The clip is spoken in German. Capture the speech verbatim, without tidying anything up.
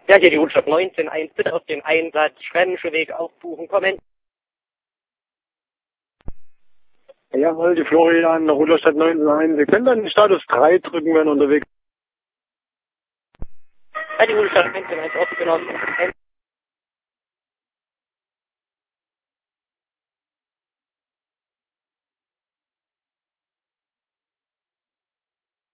Ja, hier die Rundstadt neunzehn eins, bitte auf den Einsatz, Schwäbische Weg aufbuchen, kommen. Jawohl, die Florian, Rudolstadt neunzehn eins. Sie können dann den Status drei drücken, wenn unterwegs. Ja, die Rundstadt neunzehn eins aufgenommen.